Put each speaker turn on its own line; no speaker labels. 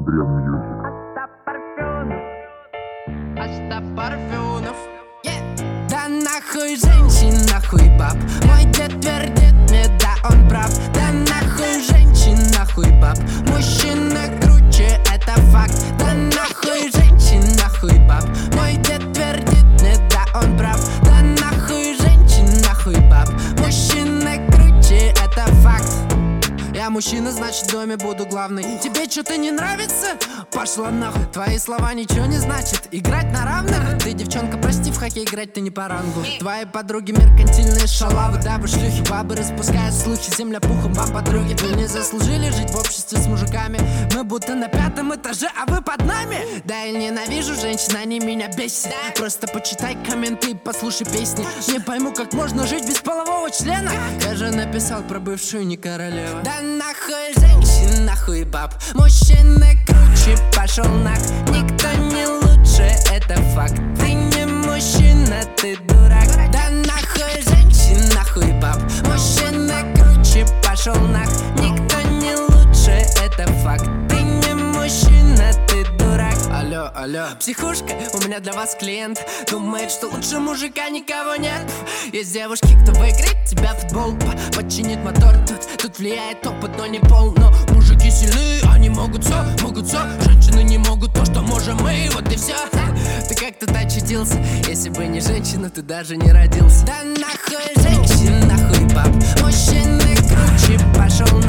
Дрен Мьюзик.
Остап Парфенов. Да нахуй женщин, нахуй баб. Мой дед твердит мне, да он прав. Да нахуй женщин, нахуй баб. Мужчина круче, это факт. Да нахуй женщин, нахуй баб. Мой дед твердит мне, да он прав. Да нахуй женщин, нахуй баб. Мужчина круче, это факт. Я мужчина, значит в доме буду главный. Тебе что-то не нравится? Пошла нахуй. Твои слова ничего не значат. Играть на равных? Ты, девчонка, прости, в хоккей играть ты не по рангу. Твои подруги меркантильные шалавы. Дабы шлюхи, бабы распускают слухи. Земля пухом вам, подруги. Вы не заслужили жить в обществе с мужиками. Мы будто на 5-м этаже, а вы под нами. Да, я ненавижу женщин, они меня бесят. Просто почитай комменты и послушай песни. Не пойму, как можно жить без полового члена. Я же написал про бывшую не королеву. Да нахуй женщин, нахуй баб. Мужчина круче, пошел нах. Никто не лучше, это факт. Ты не мужчина, ты дурак. Да нахуй женщин, нахуй баб. Мужчина круче, пошел нах. Никто не лучше, это факт. Ты не мужчина, ты дурак. Алло, алло, психушка, у меня для вас клиент. Думает, что лучше мужика никого нет. Есть девушки, кто выиграет тебя в футбол, починит мотор. Тут влияет опыт, но не пол. Но мужики сильны, они могут все. Женщины не могут то, что можем мы, вот и все. Ты как тут очутился? Если бы не женщина, ты даже не родился. Да нахуй женщин, нахуй баб. Мужчины круче, пошел